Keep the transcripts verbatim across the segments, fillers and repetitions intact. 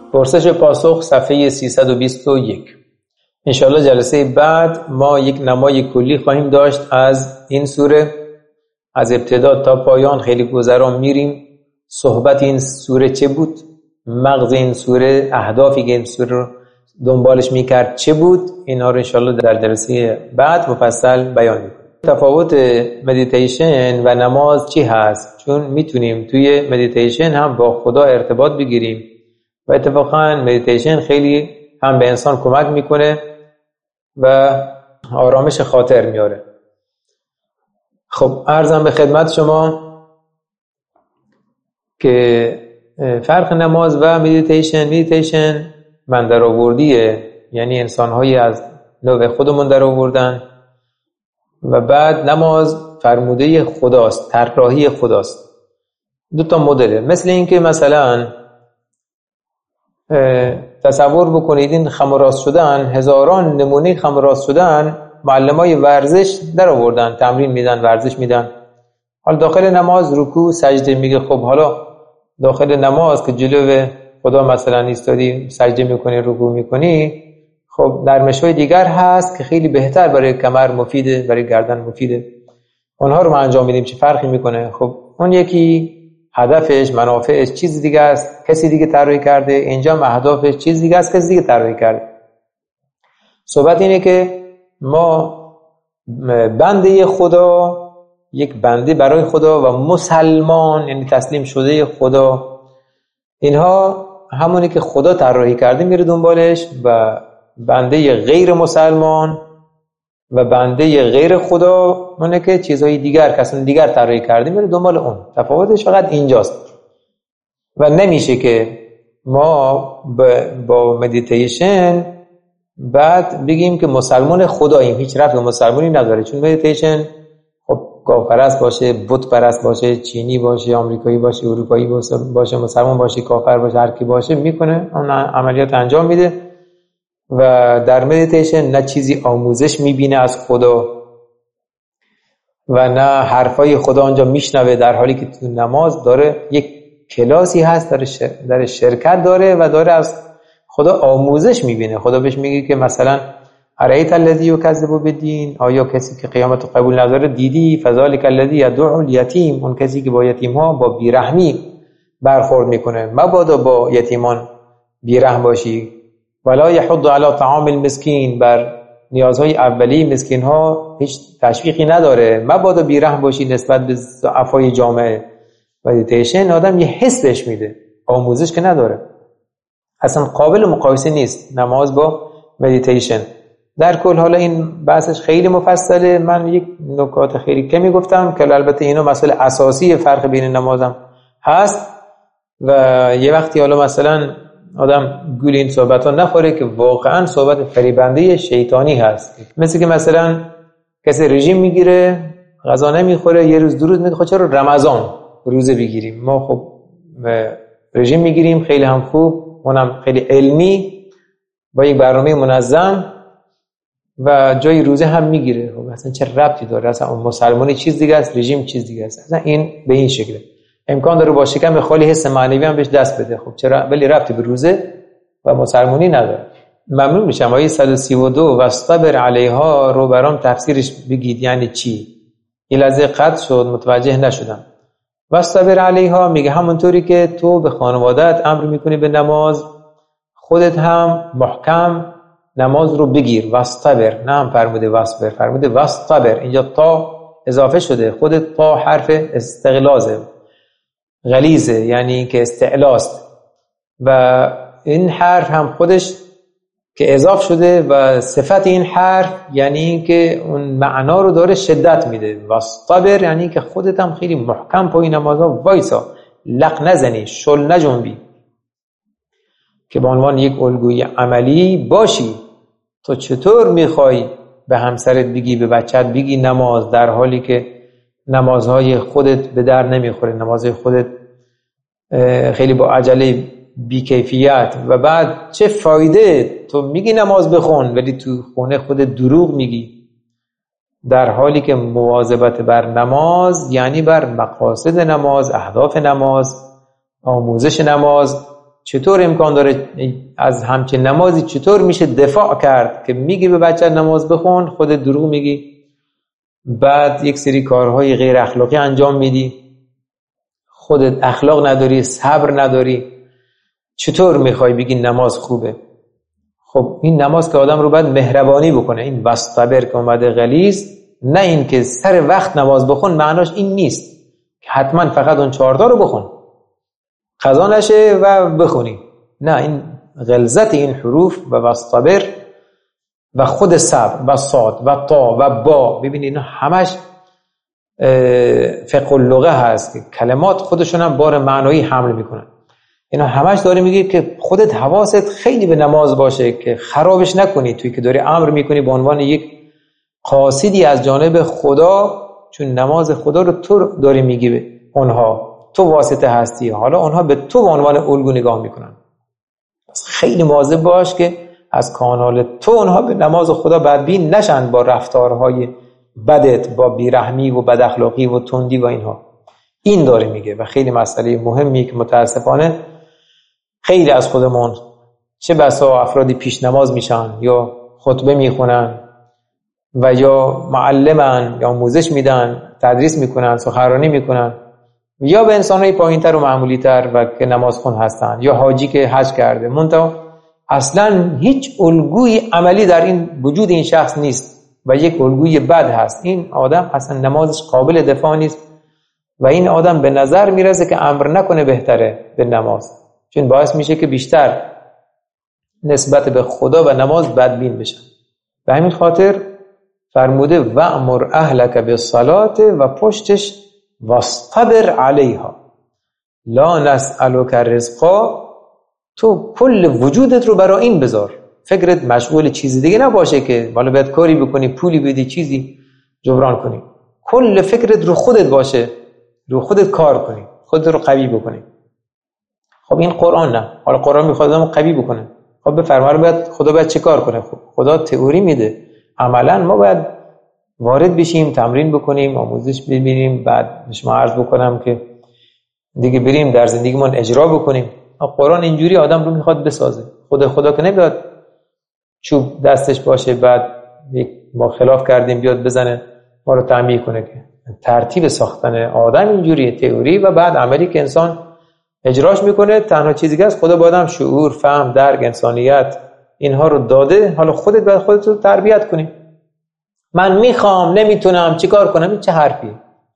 پرسش و پاسخ صفحه سیصد و بیست و یک. انشاءالله جلسه بعد ما یک نمای کلی خواهیم داشت از این سوره، از ابتدا تا پایان خیلی گذران میریم. صحبت این سوره چه بود؟ مغز این سوره، اهدافی که این سوره رو دنبالش میکرد چه بود؟ اینا رو انشاءالله در جلسه بعد مفصل بیان میکنیم. تفاوت مدیتیشن و نماز چی هست؟ چون میتونیم توی مدیتیشن هم با خدا ارتباط بگیریم و اتفاقا مدیتیشن خیلی هم به انسان کمک میکنه و آرامش خاطر میاره. خب عرضم به خدمت شما که فرق نماز و مدیتیشن، مدیتیشن من در آوردیه، یعنی انسان‌هایی از نوع خودمون در آوردن، و بعد نماز فرموده خداست، طراحی خداست. دو تا مدله، مثل این که مثلا تصور بکنید این خم و راست شدن، هزاران نمونه خم و راست شدن معلمای ورزش در آوردن، تمرین میدن، ورزش میدن. حالا داخل نماز رکوع سجده میگه، خب حالا داخل نماز که جلو خدا مثلا ایستادی سجده میکنی، رکوع میکنی، خب نرمش‌های دیگر هست که خیلی بهتر برای کمر مفیده، برای گردن مفیده، اونها رو ما انجام میدیم. چه فرقی میکنه؟ خب اون یکی هدفش، منافعش چیز دیگه است، کسی دیگه طراحی کرده. اینجا اهدافش چیز دیگه است، کسی دیگه طراحی کرده. صحبت اینه که ما بنده خدا، یک بنده برای خدا و مسلمان یعنی تسلیم شده خدا، اینها همونی که خدا طراحی کرده میره دنبالش، و بنده غیر مسلمان و بنده غیر خدا اونه که چیزهای دیگر، کسان دیگر طراحی کرده میره دنبال اون. تفاوتش فقط اینجاست. و نمیشه که ما با مدیتیشن بعد بگیم که مسلمان خداییم، هیچ ربطی به مسلمانی نداره. چون مدیتیشن خب گاو پرست باشه، بت پرست باشه، چینی باشه، آمریکایی باشه، اروپایی باشه، مسلمان باشه، کافر باشه، هر کی باشه میکنه اون عملیات انجام میده و در مدیتیشن نه چیزی آموزش میبینه از خدا و نه حرفای خدا آنجا میشنوه، در حالی که تو نماز داره یک کلاسی هست، داره, شر... داره شرکت داره و داره از خدا آموزش میبینه. خدا بهش میگه که مثلا ارایت الذی یکذب بالدین، آیا کسی که قیامت رو قبول نداره دیدی؟ فذلک الذی یدعو الیتیم، اون کسی که با یتیم ها با بیرحمی برخورد میکنه. مبادا با یتیمان بیرحم باشی. ولا یحض علی طعام المسکین، بر نیازهای اولیه مسکین ها هیچ تشویقی نداره. مبادا بیرحم باشی نسبت به ضعفای جامعه. مدیتیشن آدم یه حس بهش میده، آموزش که نداره، اصلا قابل مقایسه نیست نماز با مدیتیشن. در کل حالا این بحثش خیلی مفصله، من یک نکات خیلی کمی گفتم که البته اینو مسئله اساسی فرق بین نمازم هست و یه وقتی حالا مثلا آدم گول این صحبت ها نخوره که واقعا صحبت فریبنده شیطانی هست. مثل که مثلا کسی رژیم میگیره، غذا نمیخوره، یه روز دو روز میگه خب چرا رمضان روزه بگیریم؟ ما خب رژیم میگیریم، خیلی هم خوب، اونم خیلی علمی با یک برنامه منظم و جای روزه هم میگیره. خب اصلا چه ربطی داره؟ اصلا اون مسلمانی چیز دیگه است، رژیم چیز دیگه است. اصلا این به این شکله. امکان داره با شکم خالی حس معنوی هم بهش دست بده، خب چرا؟ ولی ربطی به روزه و مسلمانی نداره. ممنون میشم آیه صد و سی و دو واصطبر علیها رو برام تفسیرش بگید، یعنی چی؟ یه لحظه قطع شد، متوجه نشدم. واصطبر علیها میگه همونطوری که تو به خانوادت امر میکنی به نماز، خودت هم محکم نماز رو بگیر. واصطبر، نه هم فرموده واصبر، فرموده واصطبر. اینجا تا اضافه شده، خودت تا حرف استغلازه، غلیظه، یعنی که استعلاست، و این حرف هم خودش که اضافه شده و صفت این حرف یعنی که اون معنا رو داره شدت میده. واصطبر یعنی که خودت هم خیلی محکم پای نمازها وایسا، لق نزنی، شل نجنبی، که به عنوان یک الگوی عملی باشی. تو چطور میخوای به همسرت بگی، به بچت بگی نماز، در حالی که نمازهای خودت به در نمیخوره، نمازهای خودت خیلی با عجله بیکیفیت، و بعد چه فایده؟ تو میگی نماز بخون ولی تو خونه خودت دروغ میگی، در حالی که مواظبت بر نماز یعنی بر مقاصد نماز، اهداف نماز، آموزش نماز چطور امکان داره از همچین نمازی چطور میشه دفاع کرد که میگی به بچه نماز بخون، خودت دروغ میگی، بعد یک سری کارهای غیر اخلاقی انجام میدی، خودت اخلاق نداری، صبر نداری، چطور میخوای بگی نماز خوبه؟ خب این نماز که آدم رو باید مهربانی بکنه. این واصطبر که اومده غلیظ، نه این که سر وقت نماز بخون، معناش این نیست که حتما فقط اون چهارتا رو بخون قضا نشه و بخونی. نه، این غلظت این حروف و واصطبر و خود صبر و صاد و طا و با، ببینید اینا همش فقه اللغه هست که کلمات خودشون هم بار معنایی حمل میکنن. اینا همش داره میگه که خودت حواست خیلی به نماز باشه که خرابش نکنی، توی که داری امر میکنی به عنوان یک قاصدی از جانب خدا، چون نماز خدا رو تو داری میگی به اونها، تو واسطه هستی، حالا اونها به تو به عنوان الگو نگاه میکنن. خیلی مواظب باش که از کانال تو اونها به نماز خدا بدبین نشن با رفتارهای بدت، با بیرحمی و بد اخلاقی و تندی و اینها. این داره میگه و خیلی مسئله مهمی که متاسفانه خیلی از خودمون چه بسا افرادی پیش نماز میشن یا خطبه میخونن و یا معلمن یا آموزش میدن، تدریس میکنن، سخنرانی میکنن، یا به انسانهای پایینتر و معمولیتر و که نمازخون هستن، یا حاجی که حج کرده، منتها اصلا هیچ الگوی عملی در این وجود این شخص نیست و یک الگوی بد هست. این آدم اصلا نمازش قابل دفاع نیست و این آدم به نظر میرسه که امر نکنه بهتره به نماز، چون باعث میشه که بیشتر نسبت به خدا و نماز بدبین بشن. به همین خاطر فرموده وأمر اهلک بالصلاة و پشتش واصطبر علیها لا نسألک رزقا، تو کل وجودت رو برای این بذار، فکرت مشغول چیزی دیگه نباشه که حالا باید کاری بکنی، پولی بدی، چیزی جبران کنی. کل فکرت رو خودت باشه، رو خودت کار کنی، خودت رو قوی بکنی. خب این قرآن نه. حالا قرآن میخواد آدمو قوی بکنه. خب بفرما باید خدا باید چه کار کنه؟ خب خدا تئوری میده، عملا ما باید وارد بشیم، تمرین بکنیم، آموزش ببینیم، بعد شما عرض بکنم که دیگه بریم در زندگیمون اجرا بکنیم. قرآن اینجوری آدم رو میخواد بسازه. خدا خدا که نمیاد چوب دستش باشه بعد ما خلاف کردیم بیاد بزنه ما رو تعمیه کنه. که ترتیب ساختن آدم اینجوریه، تئوری و بعد عملی که انسان اجراش میکنه. تنها چیزی که از خدا با آدم شعور، فهم، درک، انسانیت اینها رو داده. حالا خودت باید خودت رو تربیت کنی. من میخوام، نمیتونم، چیکار کنم؟ این چه حرفیه؟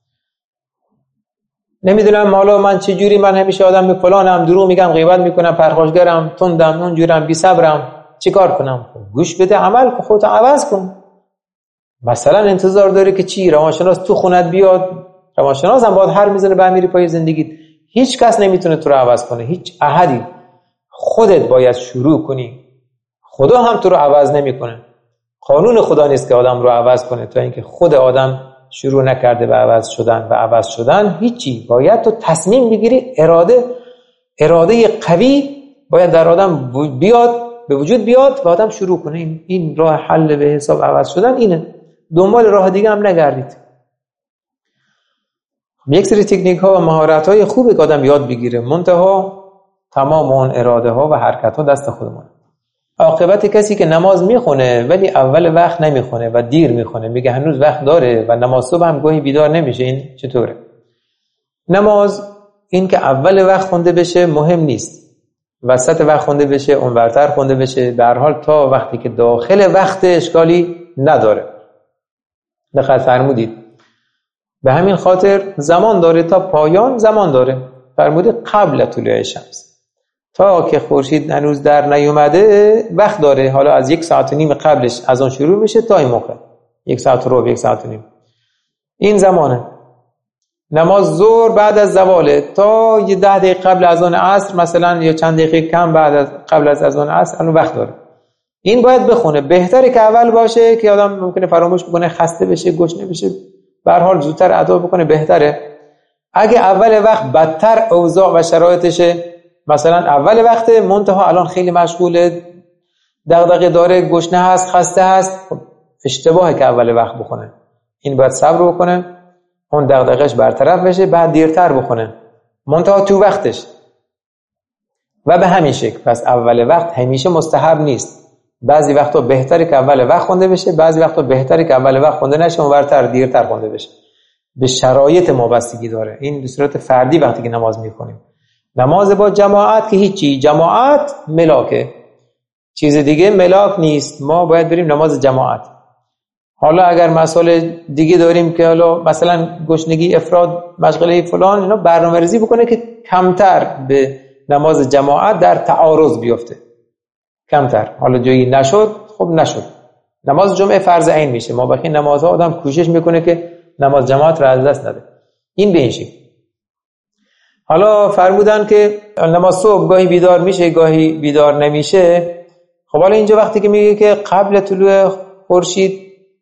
نمیدونم حالا من چه جوری، من همیشه آدم به فلانم، دروغ میگم، غیبت میکنم، پرخاشگرم، تندم، اونجورم، بی صبرم، چیکار کنم؟ گوش بده، عمل کن، خودت عوض کن. مثلا انتظار داره که چی؟ روانشناس تو خونت بیاد؟ روانشناس هم باید هر میزنه بمیری پای زندگیت. هیچ کس نمیتونه تو رو عوض کنه، هیچ احدی. خودت باید شروع کنی. خدا هم تو رو عوض نمیکنه. قانون خدا نیست که آدم رو عوض کنه تا اینکه خود آدم شروع نکرده به عوض شدن و عوض شدن هیچی. باید تو تصمیم بگیری، اراده اراده قوی باید در آدم بیاد، به وجود بیاد و آدم شروع کنه. این, این راه حل به حساب عوض شدن اینه. دنبال راه دیگه هم نگردید. یک سری تکنیک ها و مهارت های خوبه که آدم یاد بگیره، منتها تمام اون اراده ها و حرکت ها دست خودمونه. عاقبت کسی که نماز میخونه ولی اول وقت نمیخونه و دیر میخونه، میگه هنوز وقت داره و نماز صبح هم گاهی بیدار نمیشه، این چطوره؟ نماز این که اول وقت خونده بشه مهم نیست، وسط وقت خونده بشه، اونورتر خونده بشه، به هر حال تا وقتی که داخل وقت اشکالی نداره. دقت فرمودید؟ به همین خاطر زمان داره، تا پایان زمان داره. فرموده قبل طلوع شمس، تا که خورشید هنوز در نیومده وقت داره. حالا از یک ساعت و نیم قبلش از اون شروع میشه تا این موقع، یک ساعت و ربع، یک ساعت و نیم، این زمانه. نماز ظهر بعد از زواله تا یه ده دقیقه قبل از اون عصر مثلا، یا چند دقیقه کم بعد از قبل از از اون عصر الان وقت داره. این باید بخونه. بهتره که اول باشه که آدم ممکنه فراموش بکنه، خسته بشه، گشنه بشه، به هر حال زودتر ادا بکنه بهتره. اگه اول وقت بدتر اوضاع و شرایطشه، مثلا اول وقت منتها الان خیلی مشغوله، دغدغه داره، گشنه هست، خسته هست، خب اشتباهه که اول وقت بخونه. این باید صبر بکنه، اون دغدغه‌اش برطرف بشه، بعد دیرتر بخونه، منتها تو وقتش. و به همین شکل. پس اول وقت همیشه مستحب نیست. بعضی وقتا بهتره که اول وقت خونده بشه، بعضی وقتا بهتره که اول وقت خونده نشه، اونورتر دیرتر خونده بشه. به شرایط ما بستگی داره. این به صورت فردی وقتی که نماز میخونیم. نماز با جماعت که هیچی، جماعت ملاکه، چیز دیگه ملاک نیست. ما باید بریم نماز جماعت. حالا اگر مسائل دیگه داریم که حالا مثلا گشنگی، افراد، مشغله فلان، اینا برنامه‌ریزی بکنه که کمتر به نماز جماعت در تعارض بیفته، کمتر. حالا جایی نشد، خب نشد. نماز جمعه فرض عین میشه. ما بخی نمازها آدم کوشش میکنه که نماز جماعت را از دست نده. این به این شکل. حالا فرمودن که نماز صبح گاهی بیدار میشه، گاهی بیدار نمیشه. خب حالا اینجا وقتی که میگه که قبل طلوع خورشید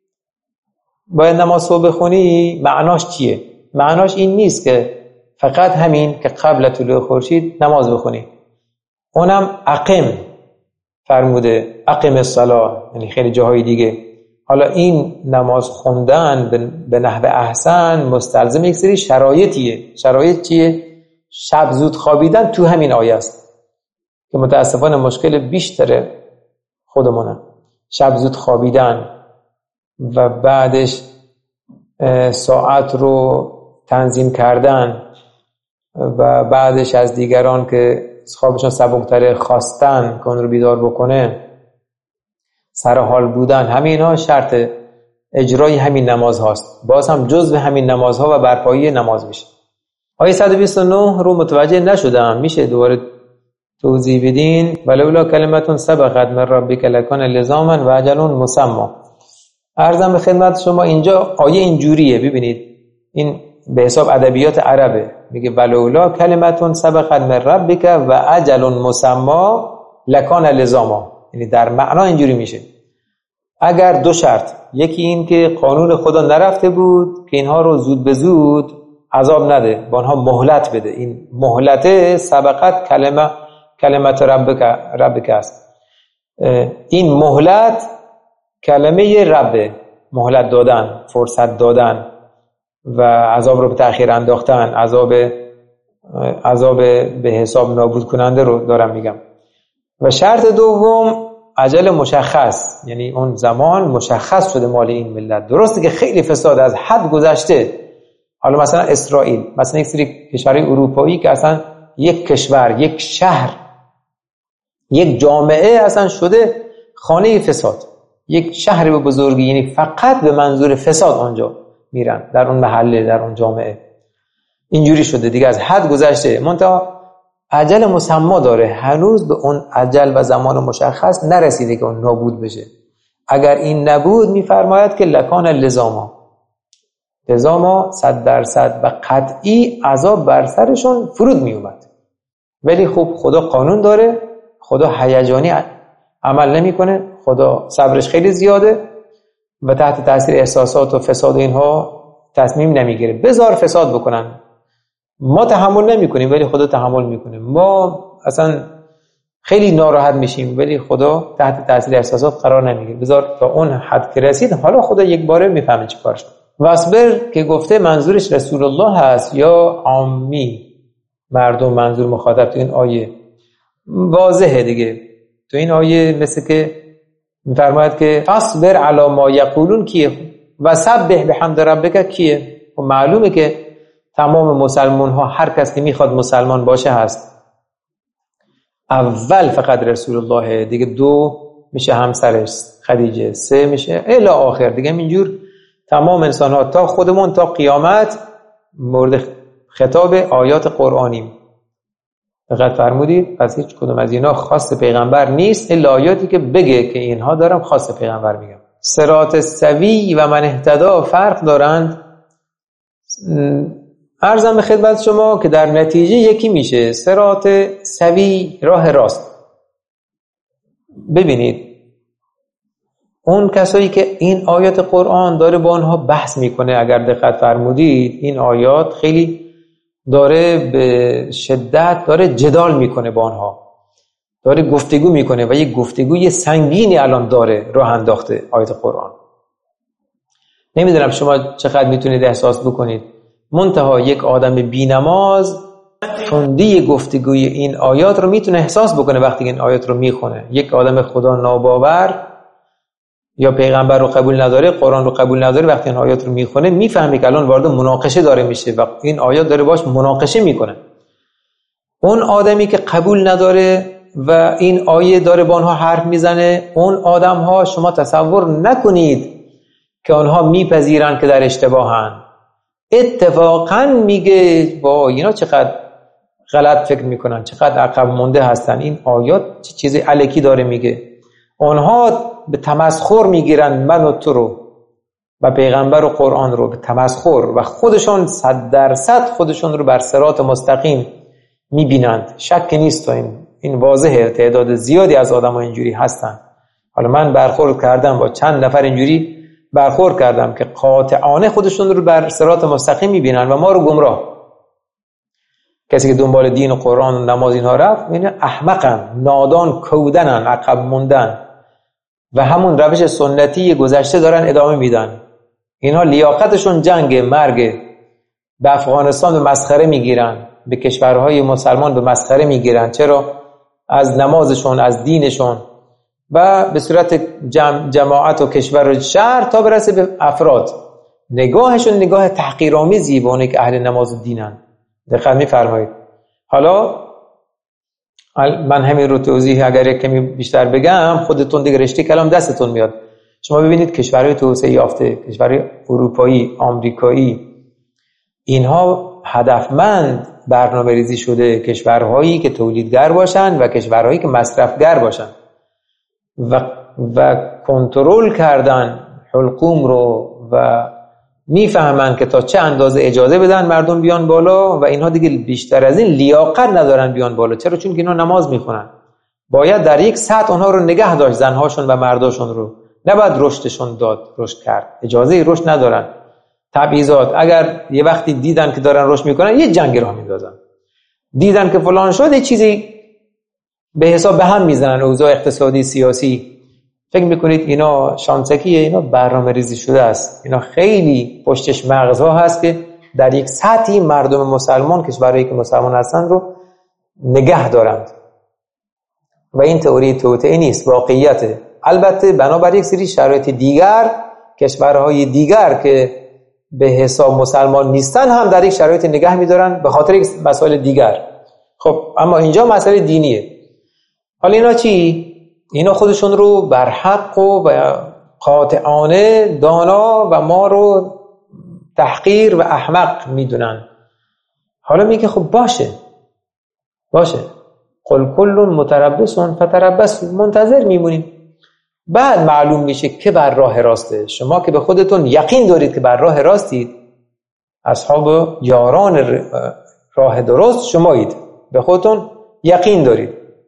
باید نماز صبح بخونی، معناش چیه؟ معناش این نیست که فقط همین که قبل طلوع خورشید نماز بخونی. اونم اقم فرموده، اقم الصلاه، یعنی خیلی جاهای دیگه. حالا این نماز خوندن به نحو احسن مستلزم یک سری شرایطیه. شرایط چیه؟ شب زود خوابیدن تو همین آیه است که متاسفانه مشکل بیشتره خودمونه. شب زود خوابیدن و بعدش ساعت رو تنظیم کردن و بعدش از دیگران که خوابشون سبکتره خواستن که اون رو بیدار بکنه، سر حال بودن، همین ها شرط اجرای همین نماز هاست. باز هم جزء همین نماز ها و برپایی نماز میشه. آیه صد و بیست و نه رو متوجه نشدم، میشه دوباره توضیح بدین؟ ولولا کلمتون سبقت من ربک لکان لزاما و اجل مسمى. عرضم به خدمت شما اینجا آیه اینجوریه، ببینید این به حساب ادبیات عربه، میگه ولولا کلمتون سبقت من ربک و اجل مسمى لکان لزاما. یعنی در معنا اینجوری میشه اگر دو شرط، یکی این که قانون خدا نرفته بود که اینها رو زود به زود عذاب نده، با آنها مهلت بده. این مهلت سبقت کلمه کلمت ربک ربک است. این مهلت کلمه رب، مهلت دادن، فرصت دادن و عذاب رو به تأخیر انداختن، عذاب عذاب به حساب نابود کننده رو دارم میگم. و شرط دوم اجل مشخص، یعنی اون زمان مشخص شده مال این ملت. درسته که خیلی فساد از حد گذشته، حالا مثلا اسرائیل، مثلا یک سری کشورهای اروپایی که اصلا یک کشور، یک شهر، یک جامعه اصلا شده خانه فساد، یک شهر به بزرگی، یعنی فقط به منظور فساد آنجا میرن، در اون محله، در اون جامعه. اینجوری شده دیگه، از حد گذشته. منتها اجل مسمى داره، هنوز به اون اجل و زمان مشخص نرسیده که اون نابود بشه. اگر این نبود میفرماید که لکان لزاما، لزاما صد درصد و قطعی عذاب بر سرشون فرود می اومد. ولی خب خدا قانون داره، خدا هیجانی عمل نمیکنه، خدا صبرش خیلی زیاده و تحت تاثیر احساسات و فساد اینها تصمیم نمیگیره بذار فساد بکنن. ما تحمل نمیکنیم ولی خدا تحمل میکنه. ما اصلا خیلی ناراحت میشیم ولی خدا تحت تاثیر احساسات قرار نمیگیره، بذار تا اون حد که رسید حالا خدا یک باره میفهمه چی کارش. واصبر که گفته منظورش رسول الله هست یا عامی مردم، منظور مخاطب تو این آیه واضحه دیگه. تو این آیه مثل که میفرماید که فاصبر علی ما یقولون کیه و سبح بحمد ربک کیه. و معلومه که تمام مسلمان ها، هر کس که میخواد مسلمان باشه هست. اول فقط رسول الله دیگه، دو میشه همسرش خدیجه، سه میشه الی آخر دیگه. اینجور تمام انسان ها تا خودمون تا قیامت مورد خطاب آیات قرآنی. دقت فرمودید؟ پس هیچ کدوم از اینا خاص پیغمبر نیست الا آیاتی که بگه که اینها دارم خاص پیغمبر میگم. صراط سوی و من اهتدا فرق دارند. عرضم به خدمت شما که در نتیجه یکی میشه. صراط سوی راه راست. ببینید اون کسایی که این آیات قرآن داره با آنها بحث میکنه، اگر دقت فرمودید این آیات خیلی داره به شدت داره جدال میکنه با آنها، داره گفتگو میکنه و یک گفتگوی سنگینی الان داره راه انداخته آیات قرآن. نمیدونم شما چقدر میتونید احساس بکنید. منتها یک آدم بی‌نماز تندی گفتگوی این آیات رو میتونه احساس بکنه وقتی این آیات رو میخونه. یک آدم خدا ناباور یا پیغمبر رو قبول نداره، قرآن رو قبول نداره، وقتی این آیات رو میخونه میفهمه که الان وارد مناقشه داره میشه و این آیات داره باش مناقشه میکنه. اون آدمی که قبول نداره و این آیه داره با آنها حرف میزنه، اون آدم ها شما تصور نکنید که آنها میپذیرن که در اشتباهن. اتفاقا میگه با اینا چقدر غلط فکر میکنن، چقدر عقب مونده هستن، این آیات چه چیز الکی داره میگه. آنها به تمسخر میگیرن من و تو رو و پیغمبر و قرآن رو به تمسخر و خودشون صد درصد خودشون رو بر صراط مستقیم میبینند. شک نیست، این این واضحه، تعداد زیادی از آدم ها اینجوری هستن. حالا من برخورد کردم با چند نفر اینجوری برخورد کردم که قاطعانه خودشون رو بر صراط مستقیم میبینن و ما رو گمراه. کسی که دنبال دین و قرآن و نماز اینها رفت میبینه احمقن، نادان، کودنن، عقب موندن و همون روش سنتی گذشته دارن ادامه میدن. اینها لیاقتشون جنگ، مرگ. به افغانستان به مسخره میگیرن، به کشورهای مسلمان به مسخره میگیرن. چرا؟ از نمازشون، از دینشون و به صورت جمع، جماعت و کشور و شهر تا برسه به افراد. نگاهشون نگاه تحقیرآمیزی به اونایی که اهل نماز و دینن. دقت می‌فرمایید. حالا من همین رو توضیح اگر یک کمی بیشتر بگم خودتون دیگه رشته کلام دستتون میاد. شما ببینید کشورهای توسعه یافته، کشورهای اروپایی، آمریکایی، اینها هدفمند برنامه‌ریزی شده کشورهایی که تولیدگر باشن و کشورهایی که مصرفگر باشن و و کنترل کردن حلقوم رو و میفهمن که تا چه اندازه اجازه بدن مردم بیان بالا و اینها دیگه بیشتر از این لیاقت ندارن بیان بالا. چرا؟ چون که اینا نماز میخونن. باید در یک سطح اونها رو نگه داشت، زنهاشون و مرداشون رو، نباید رشدشون داد، رشد کرد. اجازه رشد ندارن. تبعیضات، اگر یه وقتی دیدن که دارن رشد میکنن یه جنگ راه میندازن، دیدن که فلان شد یه چیزی به حساب به هم میزنن، اوضاع اقتصادی سیاسی. فکر میکنید اینا شانسکیه؟ اینا برنامه ریزی شده است. اینا خیلی پشتش مغزها هست که در یک سطحی مردم مسلمان، کشورهایی که مسلمان هستن رو نگه دارند و این تئوری توطئه نیست، واقعیته. البته بنابر یک سری شرایط دیگر کشورهای دیگر که به حساب مسلمان نیستن هم در یک شرایط نگه میدارن به خاطر یک مسائل دیگر. خب اما اینجا مسئله دینیه. حالا اینا چی؟ اینا خودشون رو بر حق و قاطعانه دانا و ما رو تحقیر و احمق میدونن. حالا میگه خب باشه باشه قل کل متربص فتربص، منتظر میمونیم. بعد معلوم میشه که بر راه راسته. شما که به خودتون یقین دارید که بر راه راستید، اصحاب یاران راه درست شمایید، به خودتون یقین دارید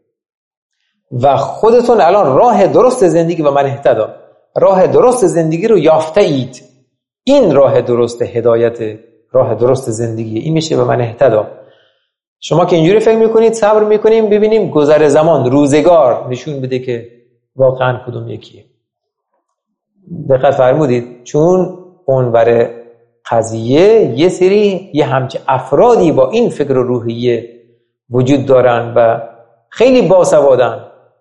و خودتون الان راه درست زندگی و من اهتدا، راه درست زندگی رو یافته اید. این راه درست هدایت، راه درست زندگی، این میشه به من اهتدا. شما که اینجوری فکر میکنید، صبر میکنیم ببینیم گذر زمان، روزگار نشون بده که واقعا کدوم یکیه. دقت فرمودید؟ چون اونور قضیه یه سری یه همچه افرادی با این فکر و روحیه وجود دارن و خیلی باسوادن،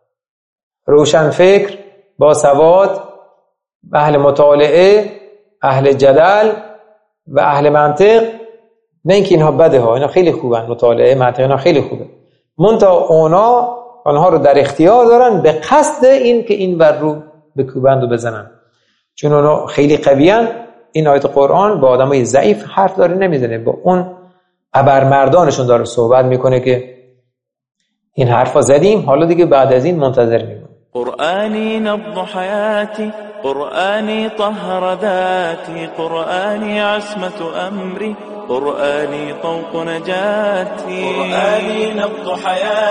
روشن فکر، باسواد، اهل مطالعه، اهل جدل و اهل منطق. نه اینکه اینها بده ها، اینا خیلی خوبن، مطالعه، منطق اینا خیلی خوبه، منتها اونا آنها رو در اختیار دارن به قصد این که این ور رو بکوبند و بزنن. چون اونا خیلی قویان. این آیت قرآن با آدمای ضعیف حرف داره نمیزنه، با اون ابرمردانشون داره صحبت میکنه که این حرفا زدیم، حالا دیگه بعد از این منتظر میمونیم. قرآني نبض حياتي، قرآني طهر ذاتي، قرآني عصمة أمري، قرآني طوق نجاتي، قرآني نبض حياتي.